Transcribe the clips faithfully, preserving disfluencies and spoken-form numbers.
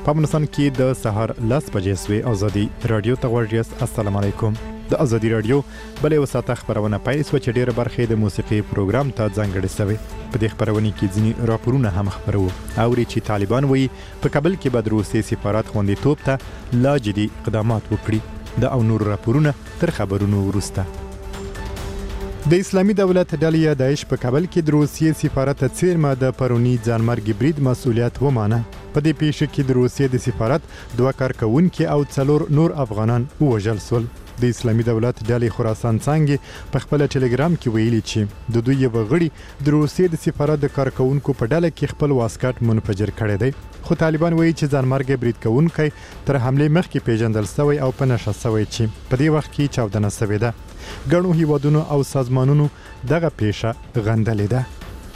په افغانستان کې د سهار لس بجې سوې ازادي رادیو ته غوږ یاست. السلام علیکم. د ازادي رادیو بلې وساته خبرونه پیل شوه چې ډېره برخه د موسیقي پروګرام ته ځانګړې شوې. په دې خبرونه کې ځینې راپورونه هم خبرو اوري چې طالبان وایي په کابل کې به د روسیې سفارت خوندیتوب ته لا جدي اقدامات وکړي. د او نور راپورونه تر خبرونو وروسته. د اسلامي دولت ډلې داعش په کابل کې د روسیې سفارت څیرمه د پرونی ځانمرګ برید مسؤلیت ومانه. په دې پیښه کې د روسیې د سفارت دوه کارکونکي او څلور نور افغانان ووژل شول. د اسلامي دولت ډلې خراسان څنګه په خپل ټلګرام کې ویلي چې د دوی یو غړي د روسیې د سفارت د کارکونکو په ډله کې خپل واسکټ منفجر کړی دی. خو طالبان وایي چې ځانمرګ برید کوونکی تر حمله مخکې پیژندل شوی او په نشه شوی چې په دې وخت کې چاودنه شوې ده. ګڼو هیوادونو او سازمانونو دغه پیښه غندلې ده.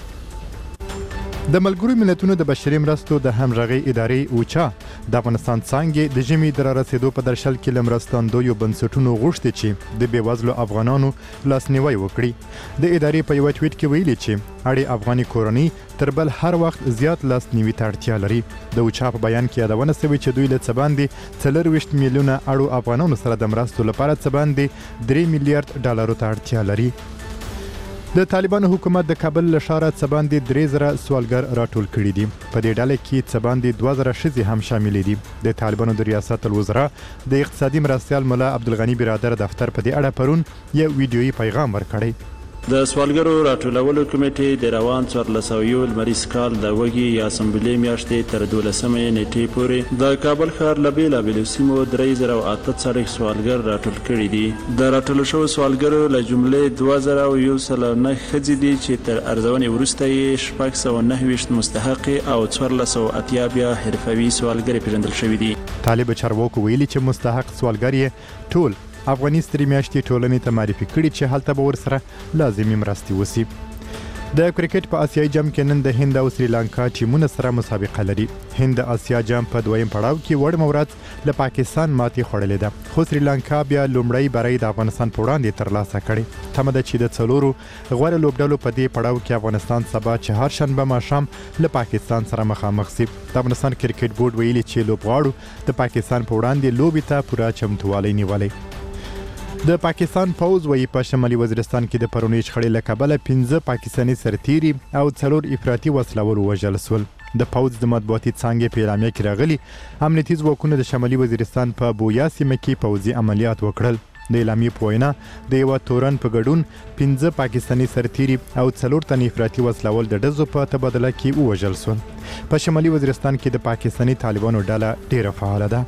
د ملګرو ملتونو د بشري مرستو د همغږي ادارې اوچا د افغانستان څنګه د ژمي د رارسېدو په درشل کې لمرستاندویو بنسټونو غوښتي چې د بیوزلو افغانانو لاسنیوي وکړي. د ادارې په یو ټویټ کې ویلي چې اړې افغاني کورنۍ تر بل هر وخت زیات لاسنیوي ته اړتیا لري. د اوچا په بیان کې یادونه شوې چې دوی له څه باندې څلرویشت میلیونه اړو افغانانو سره د مرستو لپاره څه باندې درې میلیارډ ډالرو ته اړتیا لري. د طالبانو حکومت د کابل له ښاره څه باندې درې زره سوالګر راټول کړي دي. په دې ډله کې څه باندې دوه زره ښځې هم شاملې دي. د طالبانو د ریاست الوزرا د اقتصادي مرستیال ملا عبدالغني برادر دفتر په دې اړه پرون یو ویډیويي پیغام ورکړی. د سوالګرو راټولولو کمیټې د روان څوارلس سوه لمریز کال د وږي یا سنبلې میاشتې تر دولسمې نیټې پورې د کابل ښار له بېلابېلو سیمو درې زره او اته څلوېښت سوالګر راټول کړي دي. د راټولو شوو سوالګرو له جملې دوه زره او یو سل او نه ښځې دي چې تر ارزونې وروسته یې شپږ سوه نهه ویشت مستحقې او څوارلس سوه اتیا بیا حرفوي سوالګرې پېژندل شوي دي. طالب چارواکو ویلي چې مستحق سوالګر یې ټول افغاني سترې میاشتې ټولنې ته معرفي کړي چې هلته به ورسره لازمي مرستې وشي. د کرکټ په آسیایي جام کې نن د هند او سریلانکا ټیمونه سره مسابقه لري. هند د آسیا جام په دویم پړاو کې وړ مورات له پاکستان ماتې خوړلې ده. خو سریلانکا بیا لومړی بری د افغانستان په وړاندې ترلاسه کړي. تمه ده چې د څلورو غوره لوبډلو په دې پړاو کې افغانستان سبا چهارشنبه ماښام له پاکستان سره مخامخ شي. د افغانستان کرکټ بورډ ویلي چې لوبغاړو د پاکستان په وړاندې لوبې ته پوره چمتووالی نیولی. د پاکستان پوز وایي په شمالي وزیرستان کې د پرونی شخړې له کبله پنځه پاکستاني سرتیري او څلور افراطي وسلوال ووژل شول. د پوز د مطبوعاتي څانګې په اعلامیه کې راغلي امنیتي ځواکونو د شمالي وزیرستان په بویا سیمه کې پوځي عملیات وکړل. د اعلامیې په وینا د یوه تورن په ګډون پنځه پاکستاني سرتیري او څلور تنه افراطي وسلوال د ډزو په تبادله کې ووژل شول. په شمالي وزیرستان کې د پاکستاني طالبانو ډله ډیره فعاله ده.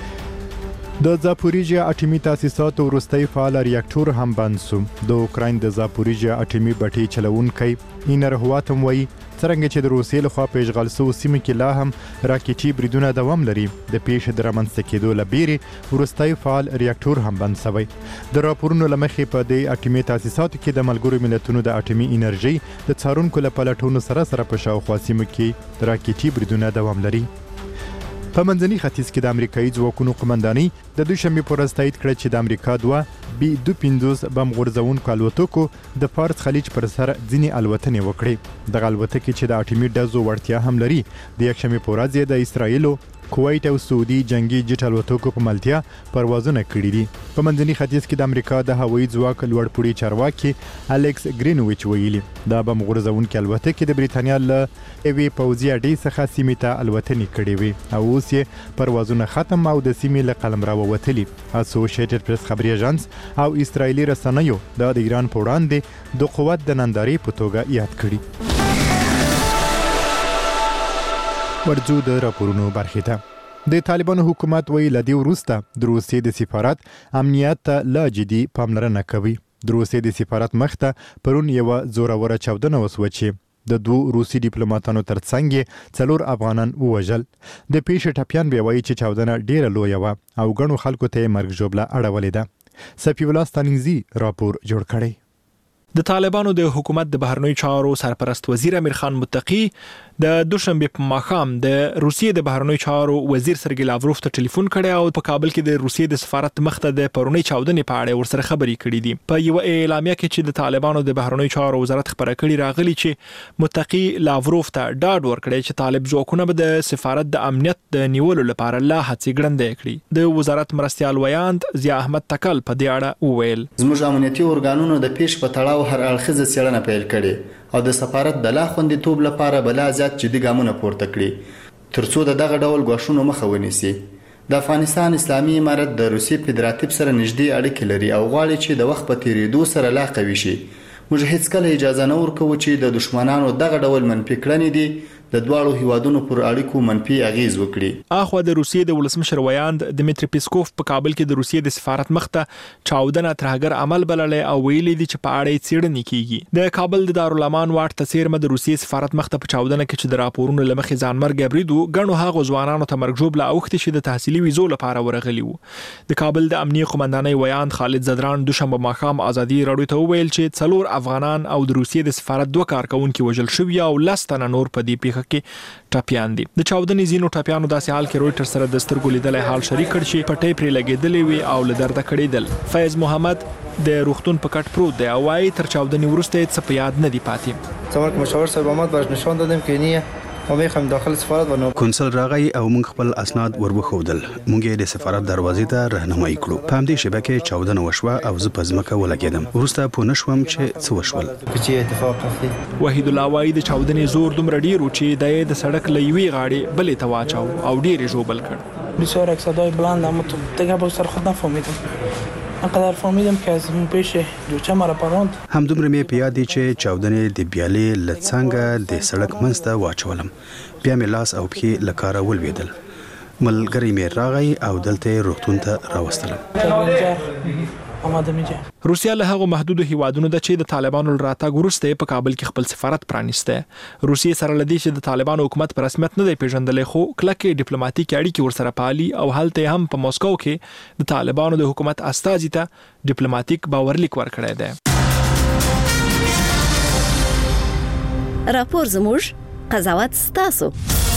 د زاپوریژیا اټومي تاسیساتو وروستی فعال ریاکټور هم بند شو. د اوکراین د زاپوریژیا اټومي بټۍ چلوونکی اینر هواتم وایي څرنګه چې د روسیې لخوا په اشغال شوو سیمو کې لا هم راکټي بریدونه دوام لري. د پیښې د رامنځته کېدو له بیرې وروستی فعال ریاکټور هم بند شوی. د راپورونو له مخې په دې اټومي تاسیساتو کې د ملګرو ملتونو د اټومي انرژۍ د څارونکو له پلټونو سره سره په شاوخوا سیمو کې راکټي بریدونه دوام لري. په منځني ختیځ کې د امریکایي ځواکونو قمندانۍ د دوشنبې په ورځ تایید کړه چې د امریکا دوه بي دوه پنځوس بم غورځوونکو الوتکو د فارس خلیج پر سر ځینې الوتنې وکړې. دغه الوتکې چې د اټومي ډزو وړتیا هم لري د یکشنبې په ورځ د اسرایلو کویت او سعودي جنگي جټ الوتکو په ملتیا پروازونه کړي دي. په منځني ختیځ کې د امریکا د هوایي ځواک لوړپوړي چارواکي الیکس ګرینویچ ویلي دا بم غورځوونکې الوتکې د بریتانیا له یوې پوځي اډې څخه سیمې ته الوتنې کړې وي او اوس یې پروازونه ختم او د سیمې له قلمرو وتلي. اسوسییټډ پریس خبري اژانس او اسرایلي رسنیو دا د ایران په وړاندې د قوت د نندارې په توګه یاد کړي. ورځو د راپورونو برخې ته. د طالبانو حکومت وایي له دې وروسته د روسیې د سفارت امنیت ته لا جدي پاملرنه کوي. د روسیې د سفارت مخ ته پرون یوه زوروره چاودنه وسوه چې د دوو روسي ډیپلوماتانو ترڅنګ څلور افغانان ووژل. د پیښې ټپیان بیا وایي چې چاودنه ډیره لویه وه او ګڼو خلکو ته یې مرګ ژوبله اړولې ده. صفي الله ستانکزي راپور جوړ کړی. د طالبانو د حکومت د بهرنیو چارو سرپرست وزیر امیر خان متقی د دوشنبه په ماښام د روسیې د بهرنیو چارو وزیر سرګی لاوروف ته ټلیفون کړی او په کابل کې د روسیې د سفارت مخته د پرونی چاودنې په اړه ورسره خبرې کړې دي. په یو اعلامیه کې چې د طالبانو د بهرنیو چارو وزارت خبره کړې راغلي چې متقی لاوروف ته ډاډ ورکړی چې طالب ځواکونه به د سفارت د امنیت د نیولو لپاره لا هڅې ګړندې کړي. د وزارت مرستیال ویاند ضیا احمد تکل په دې اړه وویل زموږ امنیتي ارګانونو د پیش په تړاو هر اړخیزه څېړنه پیل کړې او د سفارت د لا خوندیتوب لپاره بلا زیات جدي ګامونه پورته کړي ترڅو د دغه ډول ګواښونو مخه ونیسي. د افغانستان اسلامي امارت د روسي فدراتیو سره نږدې اړیکې لري او غواړي چې د وخت په تیریدو سره لا قوي شي. موږ هیڅ کله اجازه نه ورکوو چې د دشمنانو دغه ډول منفي کړنې دي د دواړو هیوادونو پر اړیکو منفي اغیز وکړي. اخو د روسیې د ولسمشر ویاند دمیتری پیسکوف په کابل کې د روسیې د سفارت مخته چاودنه ترهګر عمل بللې او ویلي دي چې په اړه څېړنې کیږي. د کابل د دارالامان واټ تسیرمه د روسیې سفارت مخته په چاودنه کې چې د راپورونو لمخې ځانمرګ بریدو غنو هغه ځوانانو ته مرګ جوړ لا اوختي چې د تحصیلي ویزو لپاره ورغلي وو. د کابل د امنیه قومندانۍ ویاند خالد زدران دوشنبه ماښام ازادي راډیو ته ویل چې څلور افغانان او د روسیې د سفارت دوه کارکونکو وژل شوي او لستنه نور په دې پیښه کې ټاپیان دي. د چاودنې زینو ټاپیانو داسې حال کې رويټر سره د سترګو لیدلې حال شریک کړ چې پټې پرې لګېدلې وي او له درده کړېدل. فیض محمد د روغتون په کټ پروت دی او وايي تر چاودنې وروسته څه په یاد نه دی پاتې. څومره مشاور صاحب محمد باش نشان دادم که نه ومخم داخل سفارت ونو کنسل راغی او موږ خپل اسناد وربخودل. موږ یې د سفارت دروازې ته راهنمایي کړو. په همدې شیبه کې چاودنه وشوه او زه په ځمکه ولګېدم. وروسته پوه نه شوم چې څه وشول. چې اتفاق اخلي وحید الله وايي د چاودنې زور دومره ډیر و چې د د سړک له یوې غاړې بلې ته واچاو او ډیر یې ژوبل کړ. بسیار یک صدای بلند اما تو دیگه با سر خود نفهمیدم. انقدر فهمیدم که از اون پیش جوچه مرا پراند. همدومره مې په یاد دی چې چاودنې د بیالې له څنګه د سړک منځ ته واچولم. بیا مې لاس او پښې له کاره ولوېدل. ملګری مې راغی او دلته یې روغتون ته راوستلم. روسیا له هغو محدودو هیوادونو ده چې د طالبانو راتګ وروسته په کابل کې خپل سفارت پرانیسته. روسیې سره لدی چې د طالبانو حکومت په رسمیت نه دی پیژندلې خو کلکه ډیپلوماټیک اړیکې ورسره پالي او هلته هم په مسکو کې د طالبانو د حکومت استازي ته ډیپلوماټیک باورلیک ورکړی دی. راپور زموږ قضاوت ستاسو.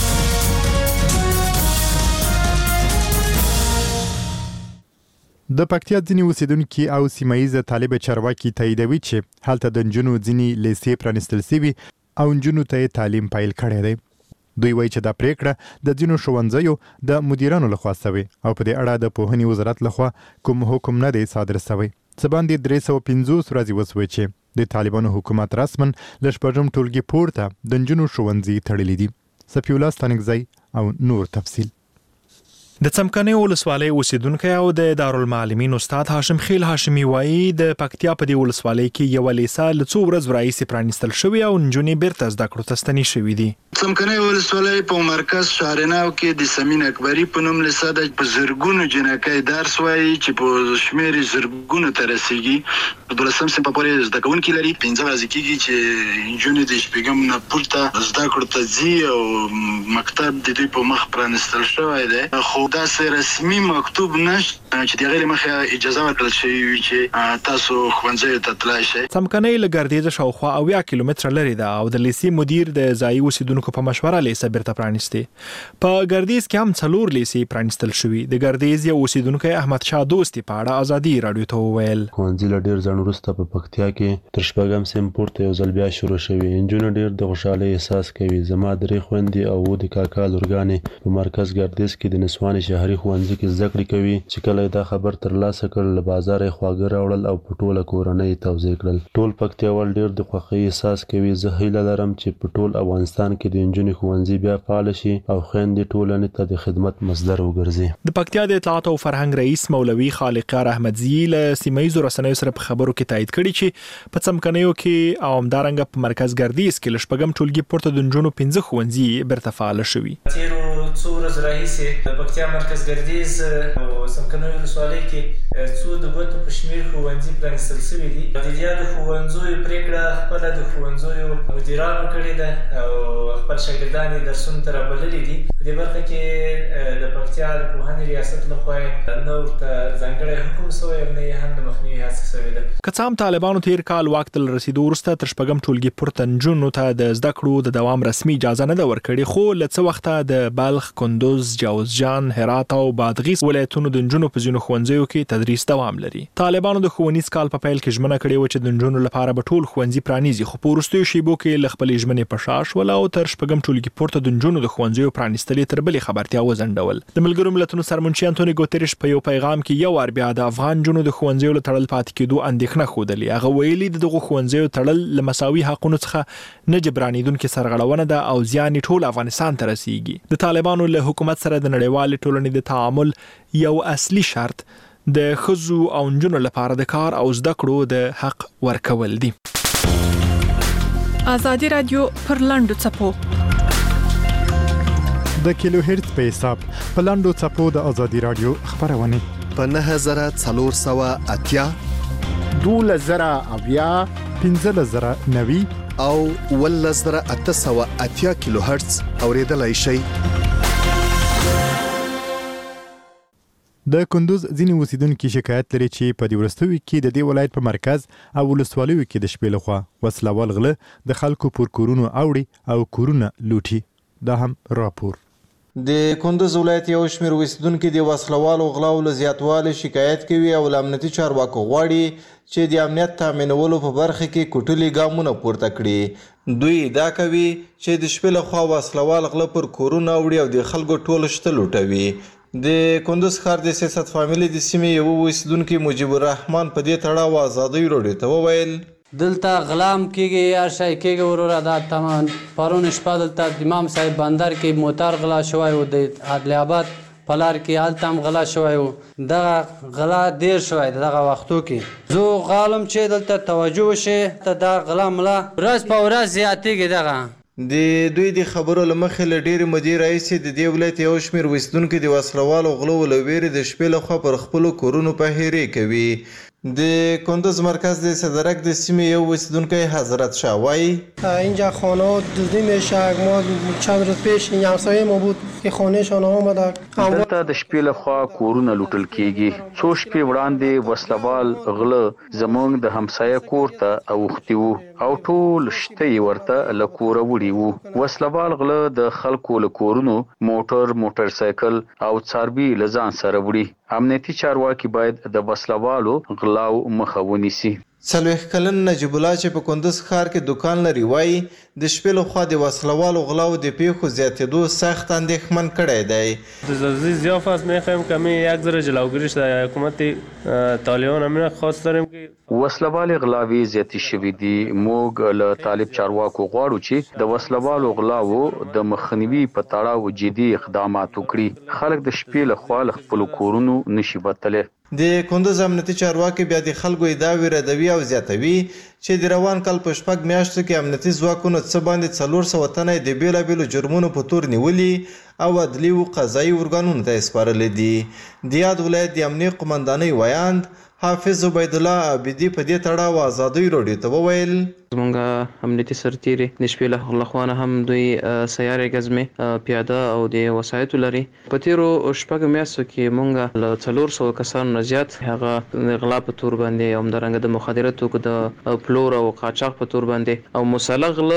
د پکتیا ځینې اوسیدونکي او سیمایي طالب چارواکي تاییدوي چې هلته د نجونو ځینې لیسې پرانیستل شوي او نجونو ته تعلیم پیل کړی دی. دوی وایي چې دا پریکړه د ځینو ښوونځیو د مدیرانو لخوا شوې او په دې اړه د پوهنې وزارت لخوا کوم حکم نه دی صادر شوی. څه باندې درې سوه پنځوس ورځې وسوې چې د طالبانو حکومت رسمن له شپږم ټولګي پورته د نجونو ښوونځي تړلي دي. صفي الله ستانکزی او نور تفصیل. د څمکنیو ولسوالۍ اوسیدونکی او د دارالمعلمین استاد هاشم خیل هاشمي وایي د پکتیا په دې ولسوالۍ کې یو لیسه له څو ورځو راهیسې پرانیستل شوې او نجونې بیرته زده کړو ته ستنې شوي دي. څمکنیو ولسوالۍ په مرکز شهرناو کې د سمین اکبري په نوم لیسه ده په زرګونو جنکۍ درس وایي چې په شمېر زرګونو ته رسیږي. په دولسم صنف پورې زده کوونکي لري. پنځه ورځې کېږي چې نجونې د شپږم نه پورته زده کړو ته ځي او مکتب د دوی په مخ پرانیستل شوی دی. خو داسې رسمي مکتوب نشته چې د هغې له مخې اجازه ورکړل شوې وي چې تاسو ښوونځیو ته تلای شئ. څمکنۍ له ګردیزه شاوخوا اویا کیلومتره لرې ده او د لیسې مدیر د ځایي اوسیدونکو په مشوره لیسه بیرته پرانیستې. په ګردیز کې هم څلور لیسې پرانیستل شوي. د ګردیز یو اوسیدونکی احمد شاه دوستي په اړه ازادي راډیو ته وویل ښوونځي له ډېر ځنډ وروسته په پکتیا کې تر شپږم صنف پورته یو ځل بیا شروع شوي. نجونې ډېر د خوشحالۍ احساس کوي. زما درې خویندې او اووه د کاکا لورګانې په مرکز ګردیز کې د نسواني شهري ښوونځي کې زده کړې کوي چې کله دا خبر ترلاسه کړل له بازار یې خواږه راوړل او په ټوله کورنۍ توزیع کړل. ټول پکتیاوال ډېر د خوښۍ احساس کوي. زه هیله لرم چې په ټول افغانستان کې د نجونې ښوونځي بیا فعال شي او خویندې ټولنې ته د خدمت مصدر وګرځي. د پکتیا د اطلاعات او فرهنګ رئیس مولوي خالقیار احمدزي له سیمایي رسنیو سره په خبرو کې تایید کړي چې په څمکنیو کې او همدارنګه په مرکز ګردیز کې له شپږم ټولګي پورته د نجونو پنځه ښوونځي بیرته فعال شوي. څو ورځې راهیسې د پکتیا مرکز ګردیز او څمکنیو ولسوالۍ کې څو د ګوتو په شمېر ښوونځي پرانیستل شوي دي. د دې د ښوونځیو پرېکړه خپله د ښوونځیو مدیرانو کړې ده او خپل شاګردان یې درسونو ته رابللي دي په دې برخه کې د پکتیا د پوهنې ریاست لخوا نه ورته ځانګړی حکم شوی او نه یې هم د مخنیوي هڅه شوې ده. که څه هم طالبانو تیر کال واک ته له رسېدو وروسته تر شپږم ټولګي پورته نجونو ته د زده کړو د دوام رسمي اجازه نه ده ورکړې، خو له څه وخته د بلخ، کندوز، جوزجان، هرات او بادغیس ولایتونو د نجونو په ځینو ښوونځیو کې تدریس دوام لري. طالبانو د ښوونیز کال په پیل کې ژمنه کړې وه چې د نجونو لپاره به ټول ښوونځي پرانیزي، خو په وروستیو شیبو کې له خپلې ژمنې په شا شول او تر شپږم ټولګي پورته د نجونو د ښوونځیو پرانیستل تر بلې خبرتیا وځنډول. د ملګرو ملتونو سرمنشي انټوني ګوتریش په یو پیغام کې یو وار بیا د افغان نجونو د ښوونځیو له تړل پاتې کېدو اندېښنه ښودلې. هغه ویلي د دغو ښوونځیو تړل له مساوي حقونو څخه نه جبرانېدونکې سرغړونه ده او زیان یې ټول افغانستان ته رسیږي. د طالبانو له حکومت سره د نړیوالې ټولنې د تعامل یو اصلي شرط د ښځو او نجونو لپاره د کار او زده کړو د حق ورکول دي. آزادي رادیو پر لاندو څپو د کیلو هرتز په حساب په لاندو څپو د آزادي رادیو خبرونه په نهه زره څلور سوه اتیا دولس زره اویا پنځلس زره نوي او اوولس زره اته سوه اتیا کیلو هرتز اوریدلای شئ. د کندوز ځینې اوسیدونکو شکایت لري چې په دې وروستیو کې د دې ولایت په مرکز او ولسوالیو کې د شپې لخوا وسلوال غله د خلکو پر کورونو اوړي او کورونه لوټي. دا هم راپور. د کندوز ولایت یو شمېر اوسیدونکي د وسلوالو غلاو له زیاتوالي شکایت کوي او له امنیتي چارواکو غواړي چې د امنیت تامینولو په برخه کې کوټلي ګامونه پورته کړي. دوی دا کوي چې د شپې لخوا وسلوال غله پر کورونه اوړي او د خلکو ټول شته لوټوي. د کندوز ښار د سیاست فامیلي د سیمې یو اوسیدونکي مجیب الرحمن په دې تړاو ازادۍ راډیو ته وویل دلته غلام کېږي هر شی کېږي وروره دا تمام پرون شپه دلته د امام صاحب بندر کې موټر غلا شوی و د عدل آباد په لار کې هلته هم غلا شوی و دغه غلا ډېر شوی د دغه وختو کې زه غواړم چې دلته توجه وشي ته دا غلا ملا ورځ په ورځ زیاتېږي. دغه د دوی د خبرو له مخې له ډېرې مودې راهیسې د دې ولایت یو شمېر اوسیدونکي د وسلوالو غلو له ویرې د شپې لخوا پر خپلو کورونو پهیرې کوي. د کندوز مرکز د صدرک د سیمې یو اوسیدونکی حضرت شاه وایي اینجا خانه دزدی میشه. ما چند روز پیش این همسایه ما بود که خانهشان آمده دلته د شپې لخوا کورونه لوټل کیږي. څو شپې وړاندې وسلوال غله زموږ د همسایه کور ته اوښتي وو او ټول شته یې ورته له کوره وړي وو. وسلوال غله د خلکو له کورونو موټر موټر سایکل او څاروي له ځان سره وړي. امنیتي چارواکي باید د وسلوالو غلاو مخه ونیسي. څلوېښت کلن نجیب الله چې په کندوز ښار کې دکان لري وایي د شپې لخوا د وسلوالو غلاو د پیښو زیاتېدو سخت اندېښمن کړی دی. زیافت میخوایم که می یک ذره جلوگیریش در حکومت طالبان همین خواست داریم که وسلوال غلاوی زیاتې شوي دي. موږ له طالب چارواکو غواړو چې د وسلوالو غلاو د مخنیوي په تړاو جدي اقدامات وکړي. خلک د شپې لخوا له خپلو کورونو نشي وتلی. د کندوز امنیتي چارواکي بیا د خلکو ادعاوې ردوي او زیاتوي چې د روان کال په شپږ میاشتو کې امنیتي ځواکونو څه باندې څلور سوه تنه د بېلابېلو جرمونو په تور نیولي او عدلي و قضایي ارګانونو ته یې سپارلي دي. د یاد ولایت د امنیې قمندانۍ ویاند حافظ عبیدالله عابدي په دې تړاو ازادۍ راډیو ته وویل زمونږ امنیتي سرتیري د شپې له خوا نه هم دوی سیارې ګزمې پیاده او د وسایطو لري. په تېرو شپږو میاشتو کې مونږ له څلور سوه کسانو نه زیات هغه د غلا په تور باندې او همدارنګه د مخدره توکو د پلور او قاچاق په تور باندې او مسلغ غله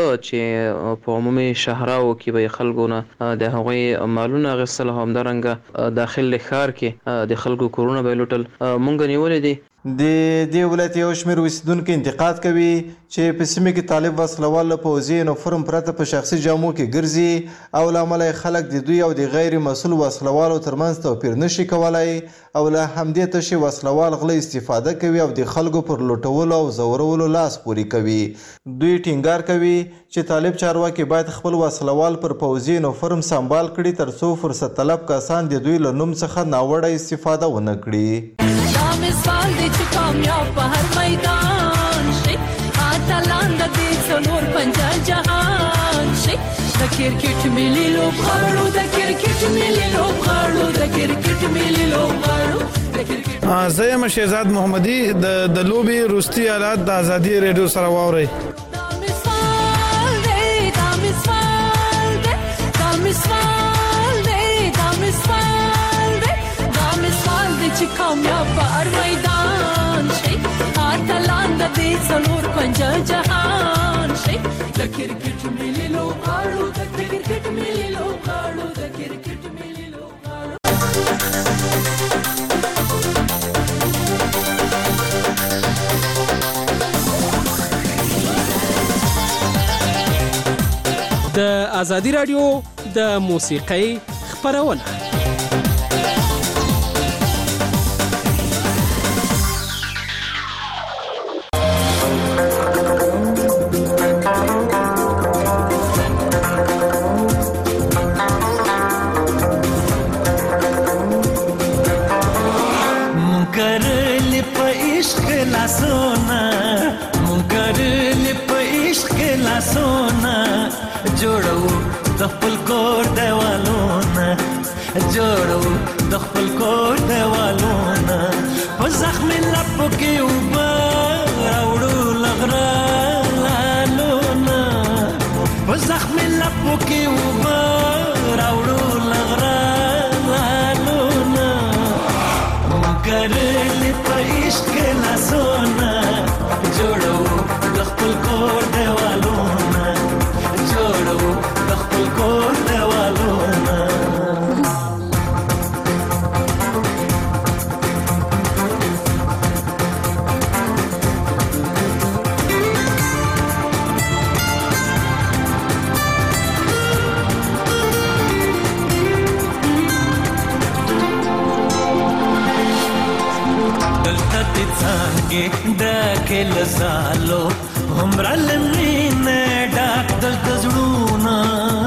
چې په عمومي شهراو کې به خلکو نه د هغوی مالونه اخیستل او همدارنګه داخل ښار کې د خلکو کورونه به یې لوټل. مونږ نیولې دي. د دې ولایت یو شمېر اوسیدونکي انتقاد کوي چې په سیمه کې طالب وسلوال له پوځي یونیفورم پرته په شخصي جامو کې ګرځي او له امله خلک د دوی او د غیر مسؤل وسلوالو ترمنځ توپیر نشي کولی او له همدې تشې وسلوال غله استفاده کوي او د خلکو پر لوټولو او ځورولو لاس پورې کوي. دوی ټینګار کوي چې طالب چارواکي باید خپل وسلوال پر پوځي یونیفورم سمبال کړي تر څو فرصت طلب کسان د دوی له نوم څخه ناوړه استفاده ونه کړي. مثال دی چې کامیاب په هر میدان شي اتلان د دې څلور پنځه جهان شي. د کرکټ ملي لوبغاړو د کرکټ ملي لوبغاړو د کرکټ ملي لوبغاړو زه یم شهزاد محمدي د لوبې وروستي حالات د ازادي ریډیو سره واورئ. دا مثال دی دا مثال دی دا مثال د دې څلور پنجه جهان شي د کرکټ ملي لوبغاړو د کرکټ ملي لوبغاړو د کرکټ ملي لوبغاړو د ازادي رادیو د موسیقۍ خبرونه جوړو د خپل کور دیوالونه جوړو د خپل کور دیوالونه په زخم لپو کې اوبه راوړو لغرالونه په زخم لپو کې اوبه راوړو لغرالونه مګرلې په عشق لاسونه جوړو د خپل کور دیوالونه جوړو د خپل کور دیوالونه دلته دې څنګه ډکې له زالو همرا لمینه ډاک دلته زړونه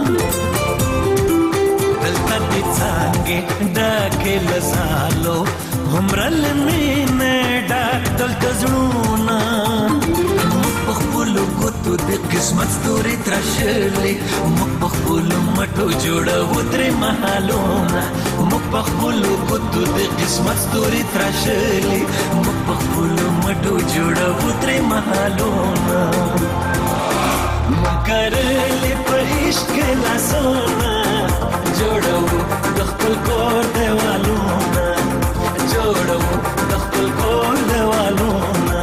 دلته دې څنګه ډکې له زالو همرا لمینه ډاک دلته زړونه په خپل ګوتو د قسمت ستوري تراشلې موږ په خپل مټو جوړو درې محلونه موږ په خپل ګوتو د قسمت ستوري تراشلې موږ په خپل مټو جوړو درې محلونه مګرلې په عشق لاسونه جوړو د خپل کور دیوالونه جوړو د خپل کور دیوالونه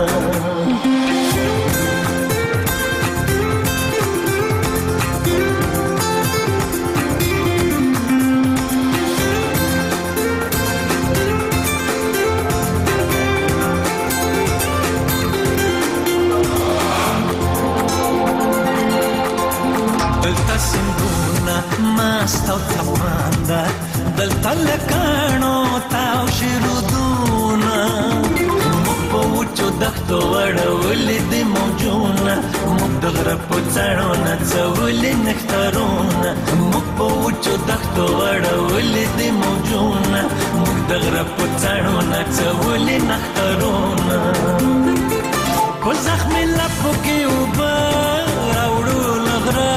ماست او تپانده دلته لکانو تاو شرودونه موږ په وچو دښتو وړولې د موجونه موږ د غره په څڼو نڅولې نښترونه موږ په وچو دښتو وړولې د موجونه موږ د غره په څڼو نڅولې نښترونه په زخمي لپو کې اوبه راوړو له غره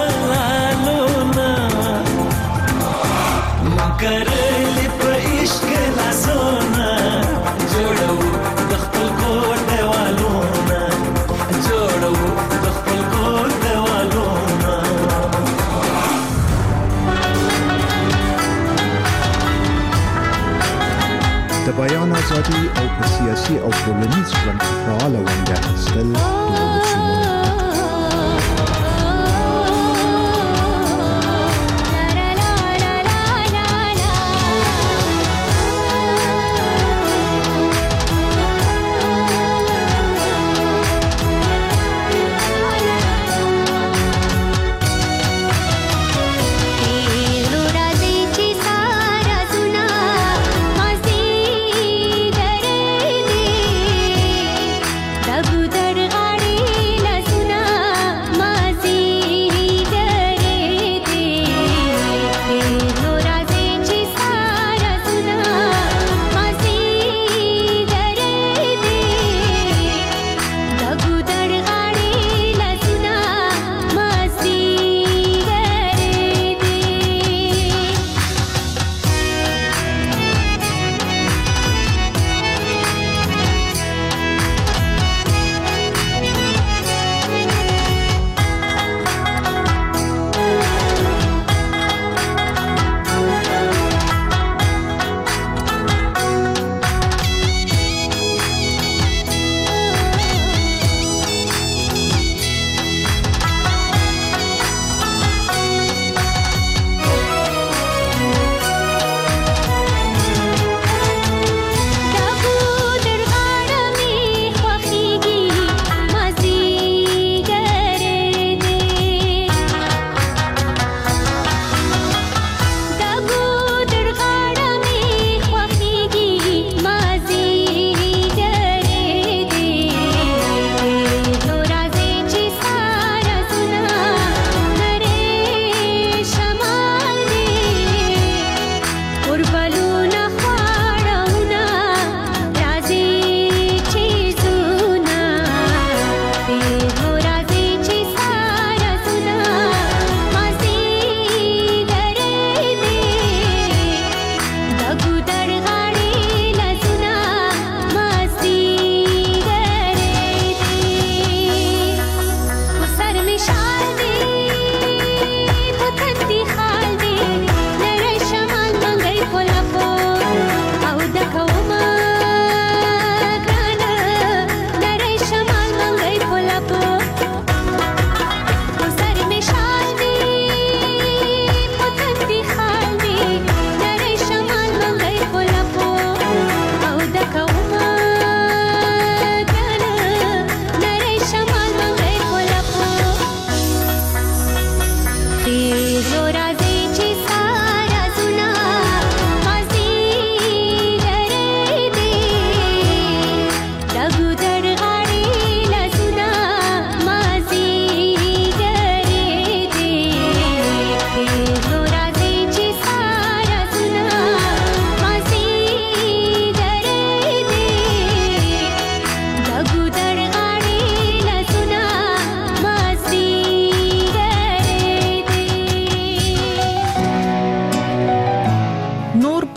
کرلې په عشق لاسونه جوړو د خپل کور دیوالونه جوړو د خپل کور دیوالونه د بیان ازادي او په سیاسي او ټولنیز ژوند کې فعاله ونډه اخیستل د ولسونو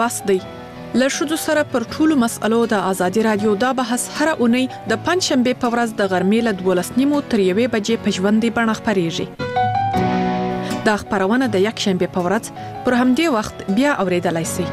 بس دی. له ښځو سره پر ټولو مسألو د ازادي رادیو دا بحث هره اونۍ د پنځشنبې په ورځ د غرمې له دولس نیمو تر یوې بجې په ژوندۍ بڼه خپرېږي. دا خپرونه د یکشنبې په ورځ پر همدې وخت بیا اورېدلای شئ.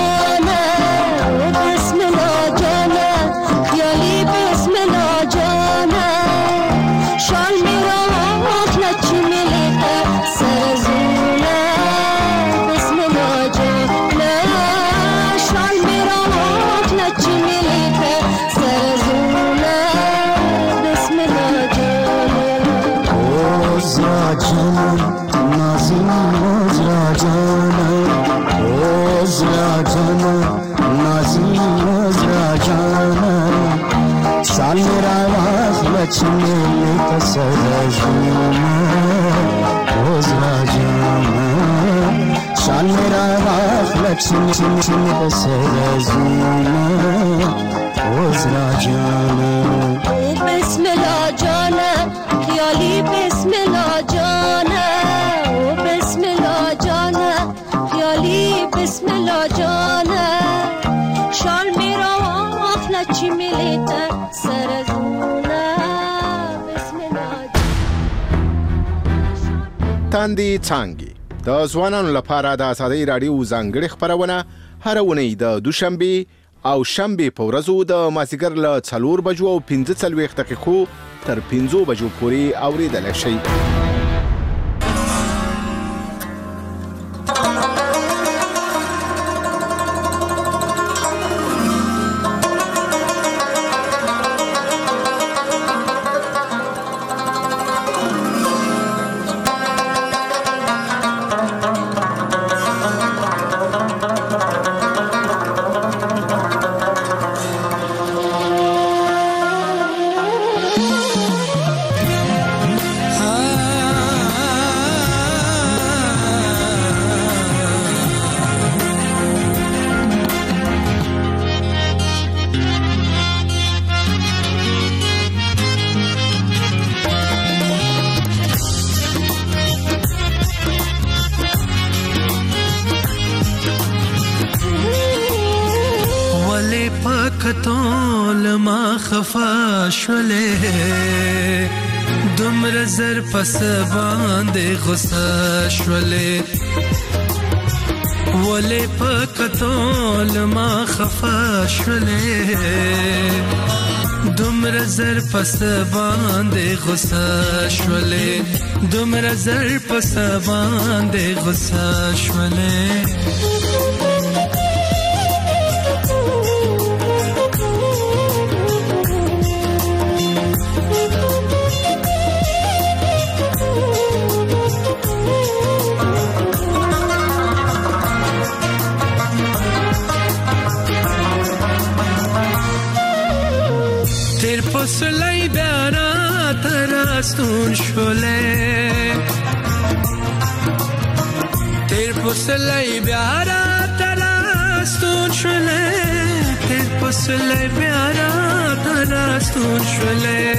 Jana, چنه بسرزونه وزرا جانه او بسم الله جانه خیالی بسم الله جانه او بسم الله جانه خیالی بسم الله جانه شال میرا واخله چی ملیته سرزونه بسم الله تاندې څانګې د ځوانانو لپاره د ازادۍ راډیو ځانګړې خپرونه هر اونۍ د دوشنبه او شنبه په ورځو د مازیګر له څلور بجو او پنځه څلوېښت دقیقو تر پنځو بجو پورې اوریدل شي. دومره زر پس باندې غصه شولې ولې په کتول ما خفه شولې دومره زر پس باندې غصه شولې دومره زر پس باندې غصه شولې سلی بیارا ترستون شله تیر پسلی بیارا ترستون شله تیر پسلی بیارا ترستون شله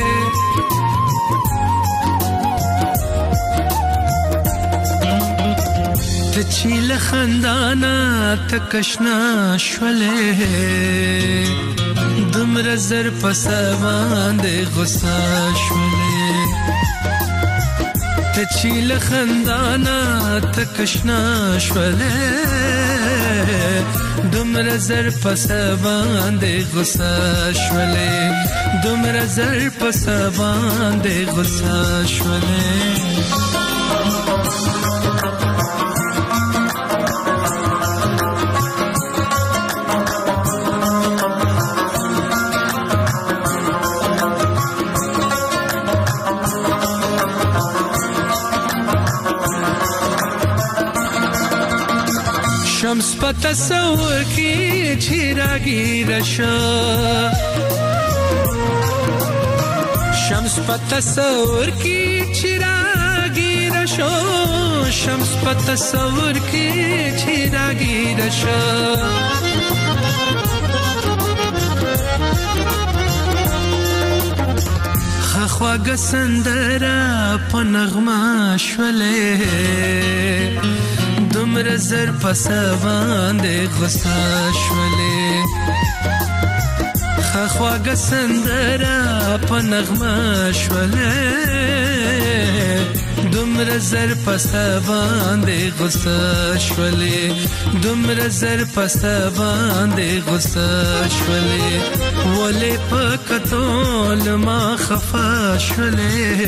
تچیل خندانا تکشنا شله دومره زر پس باندې غصه شولې ته چې له خندانه تکشنا شولې دومره زر پس باندې غصه شولې دومره زر پس باندې غصه شولې شمس په تصور کې چې راګیر شو شمس په تصور کې چې راګیر شو شمس په تصور کې چې راګیر شو خواږه سندره په نغمه شولې دومره زر پس باندې غصه شولې خواږه سندره په نغمه شولې دومره زر پس باندې غصه شولې دومره زر پس باندې غصه شولې ولې په کتول ما خفه شولې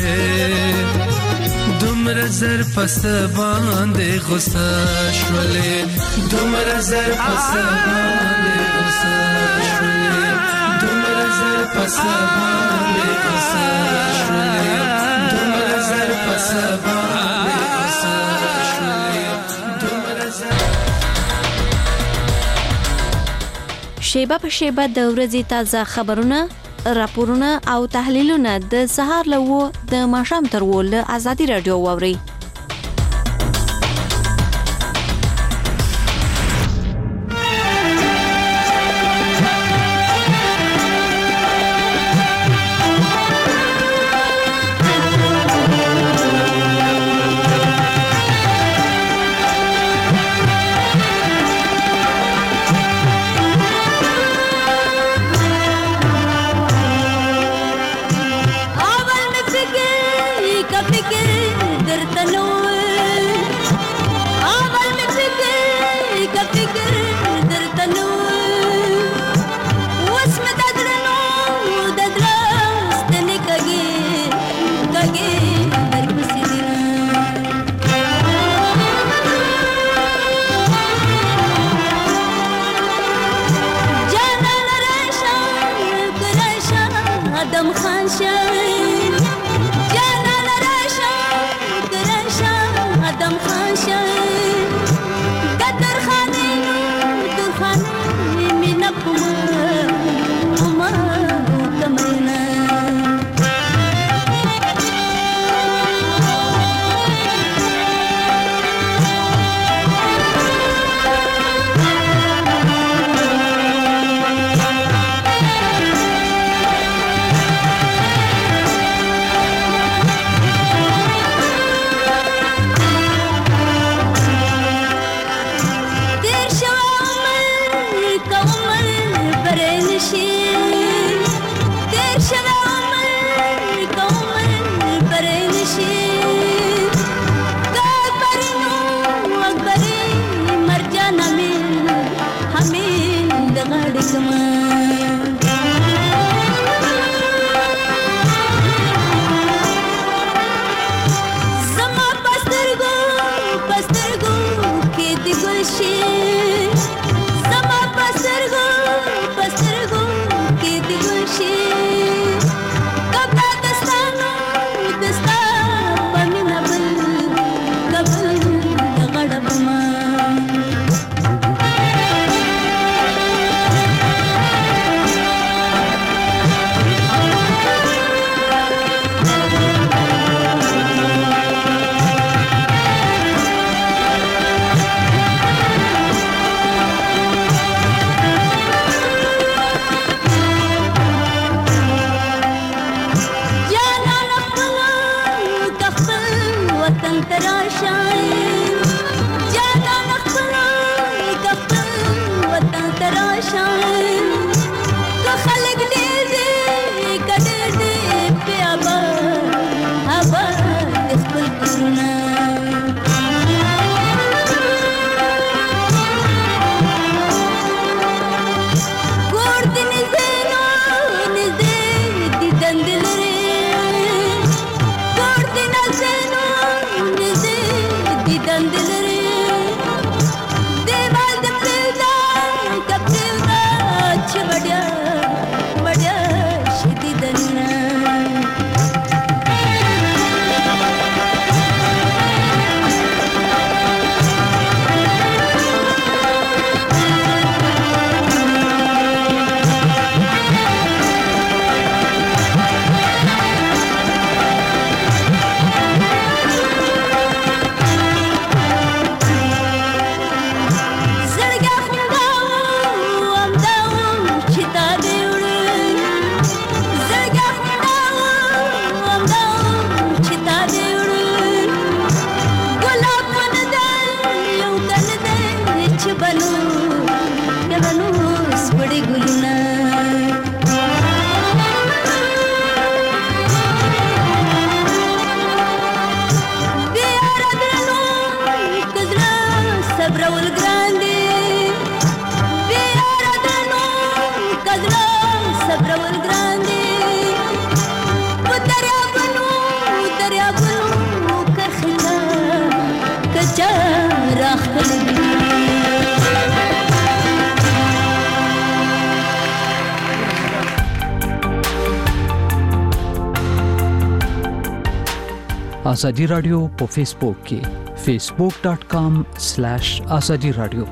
دومره زر پس باندې غصه شولې دومره زر پس باندې غصه شولې دومره زر پس باندې غصه شولې دومره زر پس باندې غصه شولې دومره زر شیبه په شیبه د ورځې تازه خبرونه راپورونه او تحلیلونه د سهار له و د ماښام تر و له ازادي رادیو واوري ازادي رادیو په فیسبوک کې facebook dot com slash azadi radio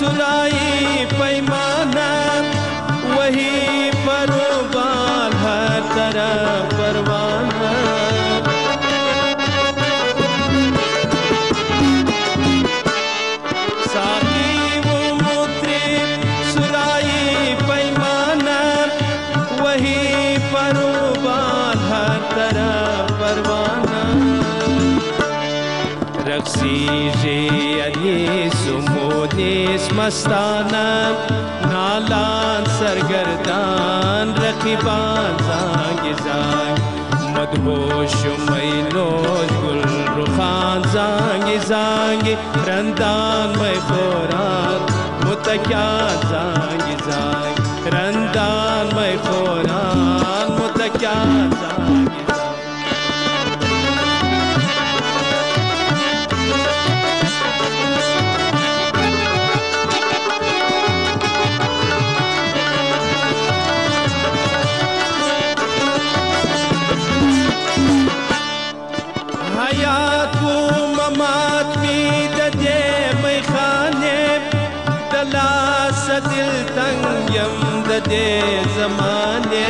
सुराई पैमाना वही परोबाल हर तरफ परवाना साकी वो मुद्रे सुराई पैमाना वही परोबाल हर तरफ परवाना रक्सी जे अली सुमोदेस मस्ताना नालान सरगर्दान रखीबान जांग जांग मदहोश मैनोज गुल रुखान जांग जांग रंदान मैं खोराक मुतक्यान जांग जांग रंदान मैं खोराक मुतक्यान जांग हयात वो ममात में ददे मैं खाने दला सदिल तंगम ददे जमाने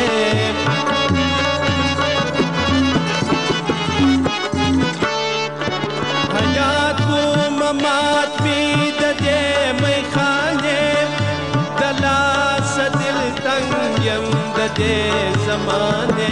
हयात वो ममात में ददे मैं खाने दला सदिल तंगम ददे जमाने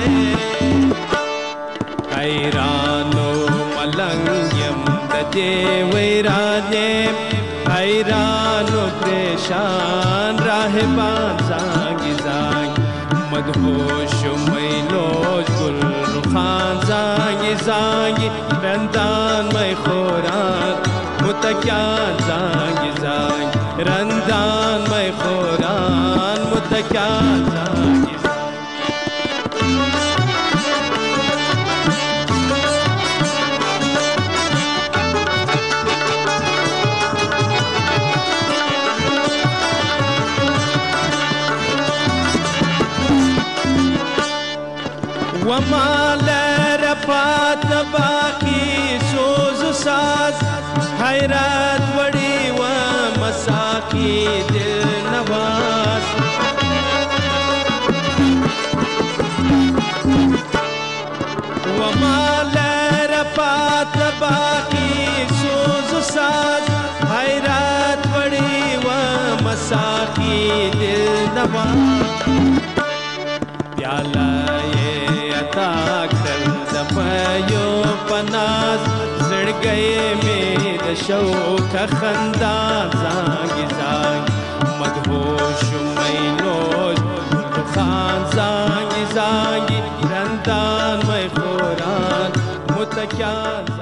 हैरानो मलंगम ददे वैराने हैरानो परेशान राहबान जांग जांग मदहोश मैनोज गुल रुखान जांग जांग रंदान मैं खोराक मुतक्यान जांग जांग रंदान मैं खोरान मुतक्यान जांग वमाल रफात बाकी सोज साज हैरत बड़ी व मसाकी दिल नवाज वमाल रफात बाकी सोज साज हैरत बड़ी व मसाकी दिल नवाज प्याला ताकल दफायो पनाज जड़ गए मेरे शौक खंदा जांग जांग मदहोश मैनोज खान जांग जांग रंदान मैं खोरान मुतक्यान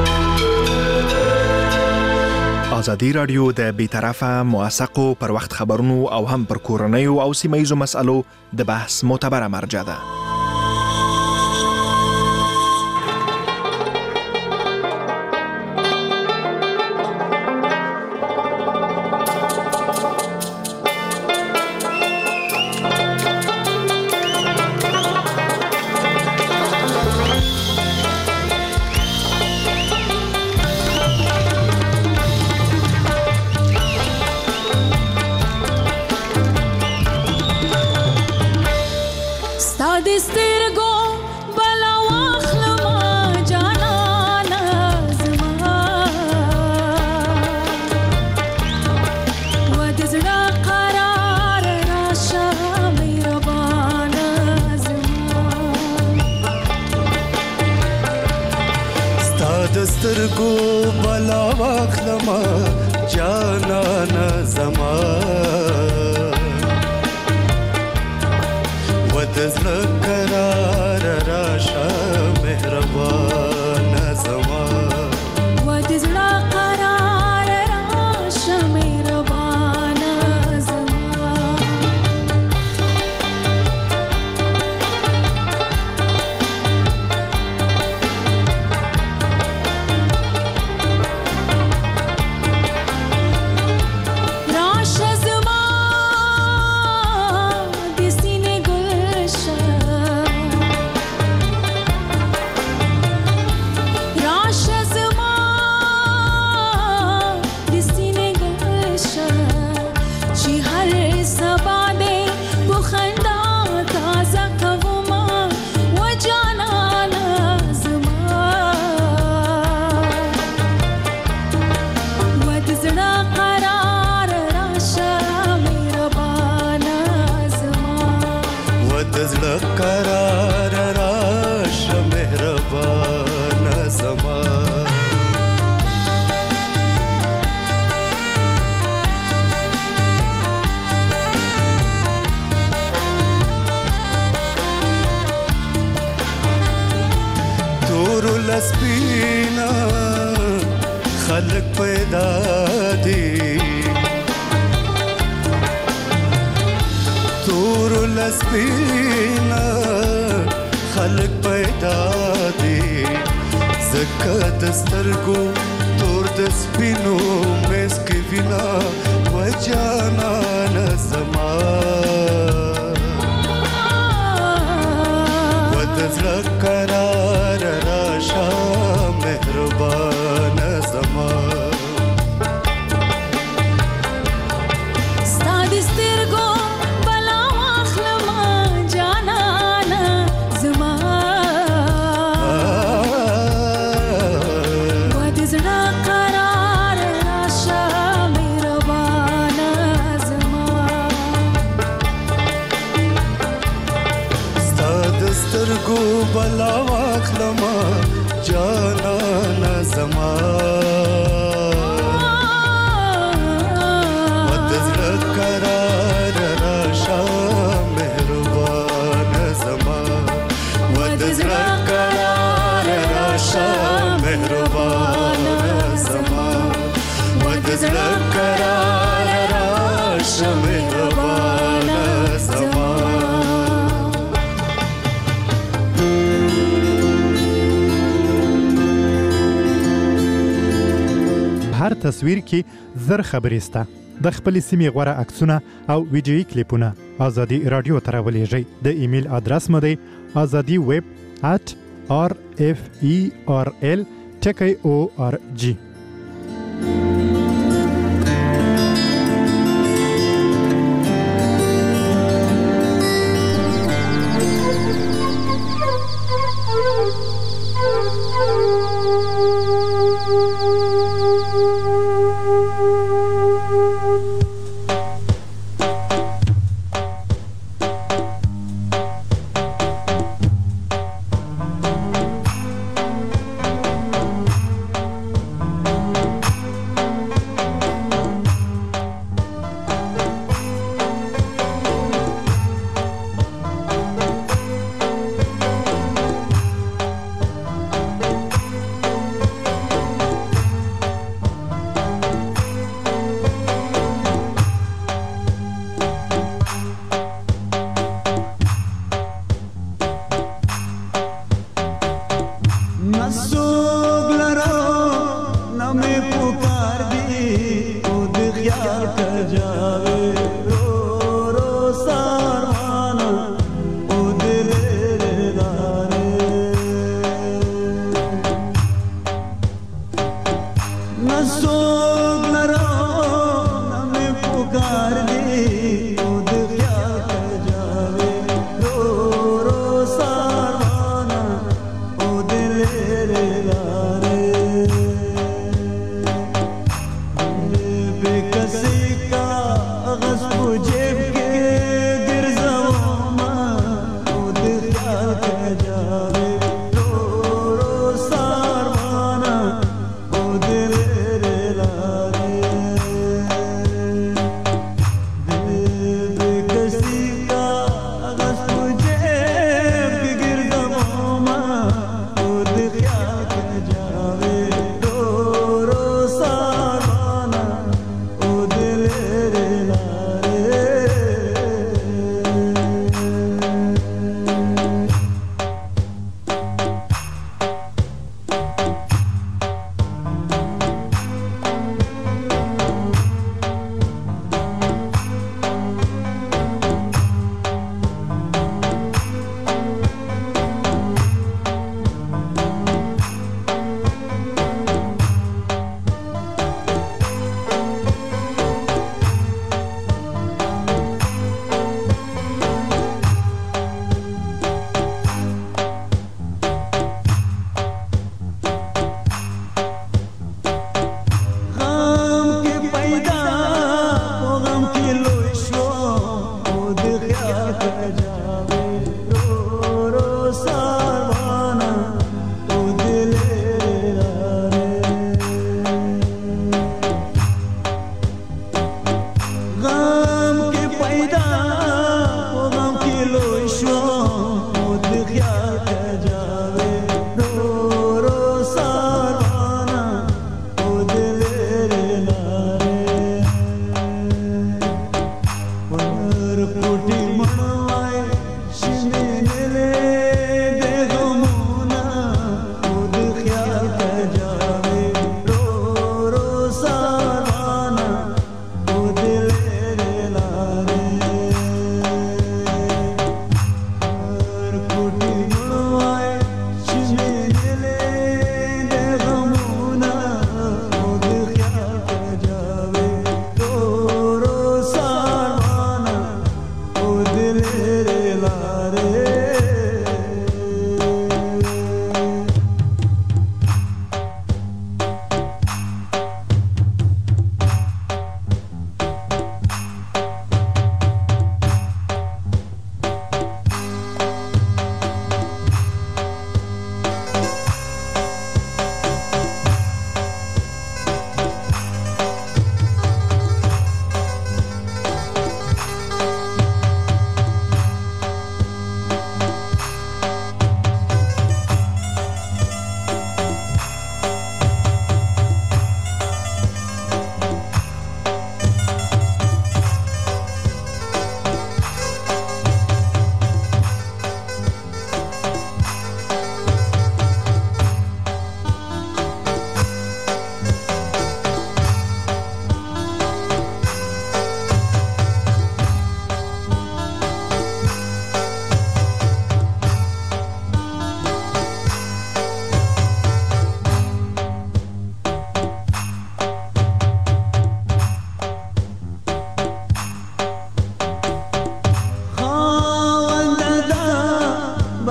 ازادي رادیو د بی‌طرفه موثقو پر وخت خبرونو او هم پر کورنیو او سیمه‌یزو مسألو د بحث معتبره مرجع ده. سترګو بلا واخلما جانانا زما ودزړه قرار راشه مهربان زما ودزړه قرار راشه مهربان زما راشه زما د سینې ګلشه سپینا خلق پیدا دی زکه د سترګو تور د سپینو مس کې وینا و جانان زما و د زړه قرار راشه مهربان زما بلا واخلما جانانا زما ودزړه قرار راشه مهربان زما ودزړه قرار راشه مهربان زما ودزړه قرار راشه مهربان زما هر تصویر کې زر خبرې سته د خپل سیمې غوړه عکسونه او ویډیویي کلیپونه ازادي رادیو ته راولېږئ د ایمیل ادرس مو دی azadi web at r f e r l ټکی او ار جی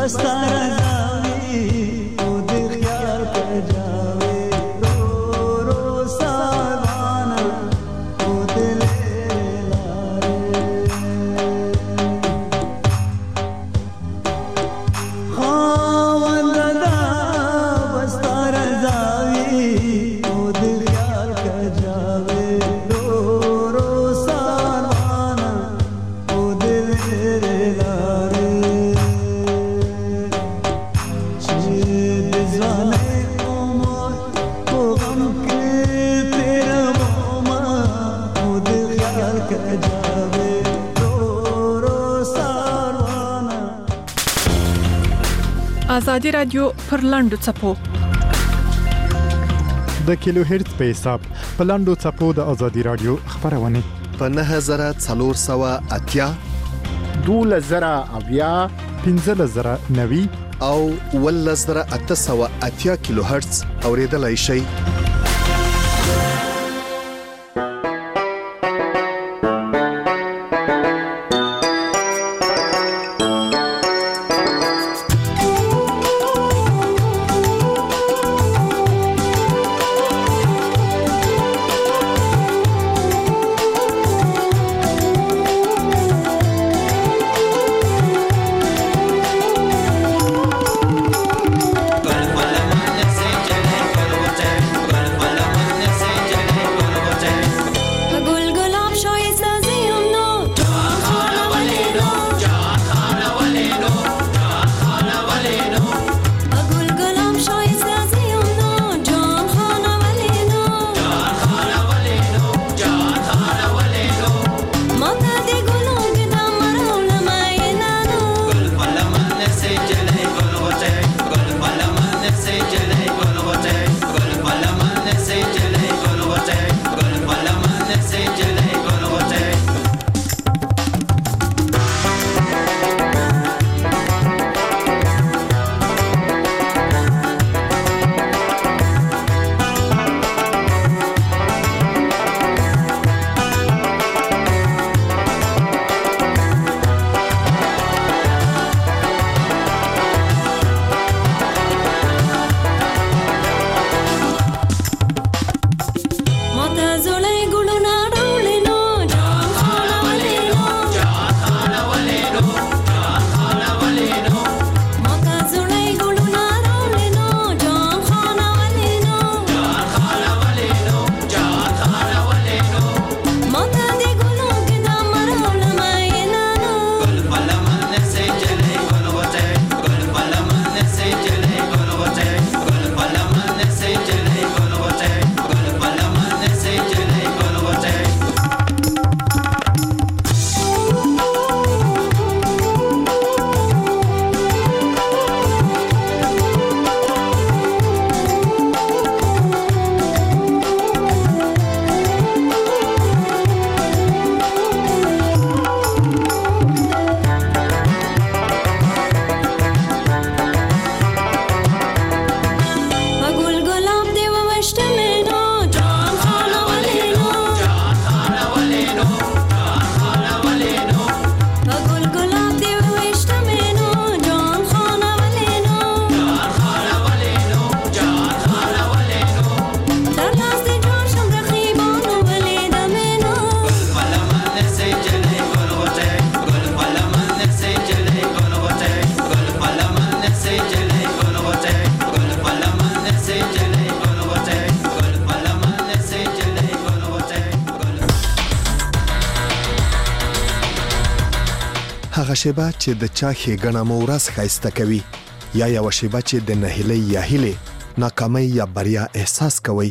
آزادي رادیو پر لاندو چپو د کیلو هرتز په حساب په لاندو چپو د آزادي رادیو خبرونه په نه زره څلور سوه اتیا دوله زره اویا پنځه زره نوي او اوولس زره اته سوه اتیا کیلو هرتز اوریدلای شئ. هغه شیبه چې د چا ښېګڼه مو ورځ ښایسته کوي یا یوه شیبه چې د نهیلۍ یا هیلې ناکامۍ یا بریا احساس کوئ.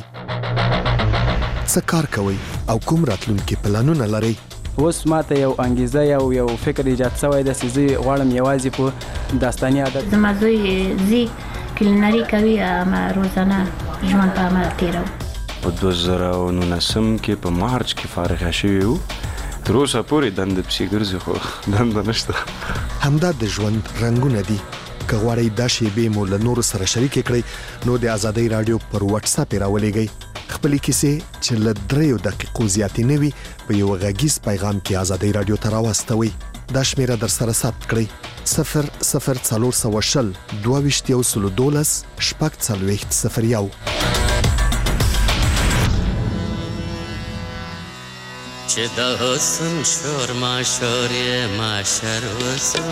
څه کار کوئ او کوم راتلونکي پلانونه لرئ؟ اوس ماته یو انګیزه یو یو فکر ایجاد شوی دی چې زه غواړم یوازې په داستاني عادت زما زوی زی کلینري کوي اما روزانه ژوند په عمل تېروم. په دوه زره نولسم کې په مارچ کې فارغه شوي وو. تر اوسه پورې دنده پسې ګرځي خو دنده نشته. همدا د ژوند رنګونه دي. که غواړئ دا شیبې مو له نورو سره شریکې کړئ نو د آزادۍ راډیو پر واتس اپ یې راولېږئ. خپلې کیسې چې له دریو دقیقو زیاتې نه وي په یو غږیز پیغام کې آزادۍ رادیو ته راواستوئ. دا شمیره در سره ثبت کړئ: صفر صفر څلور سوه شل دوه ویشت یو سلو دولس شپږ څلوېښت صفر یو. چې د حسن شور ما شور یې معشر وسو،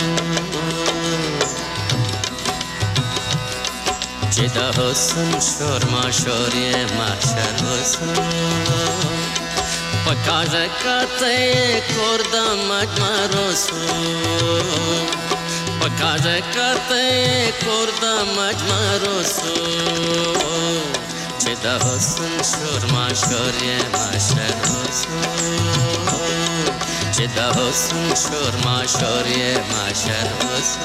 چې د حسن شور ما شور یې معشر وسو، پکاژه کته کور د مجمر وسو، پکاژه کته کور د مجمر وسو، چې د حسن شور ما شور یې معشر وسو، چې د حسن شور ما شور یې معشر وسو.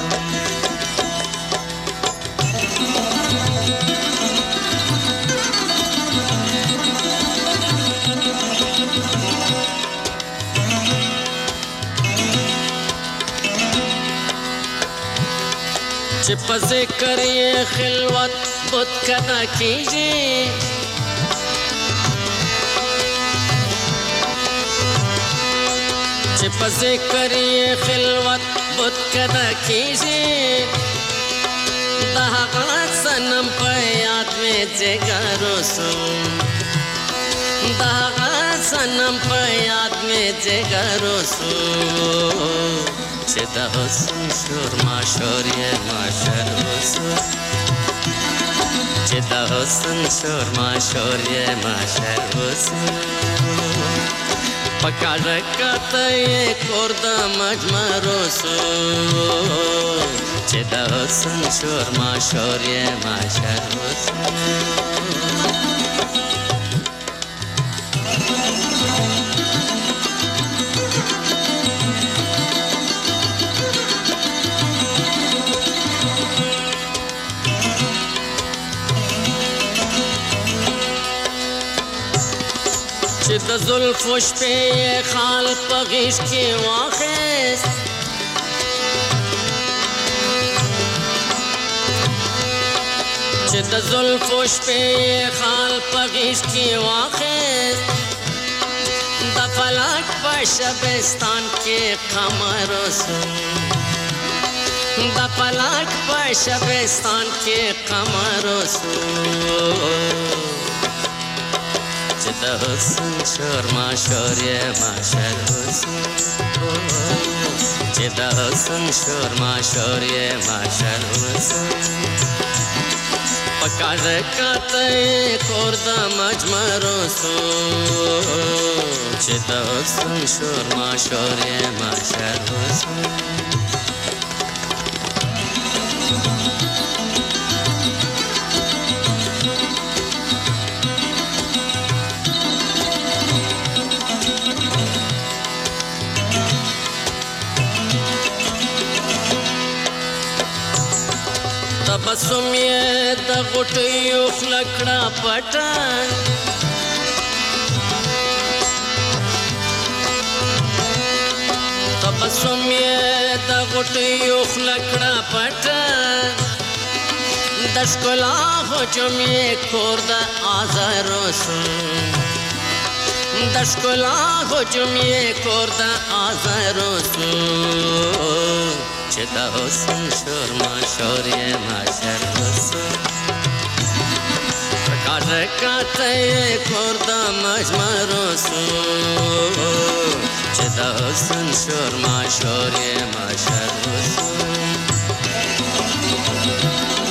چې په ذکر یې خلوت بت کنا کیږي، چې په ذکر یې خلوت بت کنا کیږي، د هغه صنم په یاد مې جګر وسو، د هغه صنم په یاد مې جګر وسو، چې د حسن شور ما شور یې معشر وسو، چې د حسن شور ما شور یې معشر وسو، پکاژه کته یې کور د مجمر وسو، چې د حسن شور ما شور یې معشر وسو. چې د زلفو شپې یې خال په غیږ کې واخیست، چې د زلفو شپې یې خال په غیږ کې واخیست، د فلک په شبستان کې قمر وسو، د فلک په شبستان کې قمر وسو، چې د حسن شور ما شور یې معشر وسو، چې د حسن شور ما شور یې معشر وسو، پکاژه کته یې کور د مجمر وسو، چې د حسن شور ما شور یې معشر وسو. تبسم یې د غوټیو خوله کړه پټه، تبسم یې د غوټیو خوله کړه پټه، د ښکلا هجوم یې کور د آزار وسو، د ښکلا هجوم یې کور د آزار وسو، چې د حسن شور ما شور یې معشر وسو، پکاژه کته یې کور د مجمر وسو، چې د حسن شور ما شور یې معشر وسو.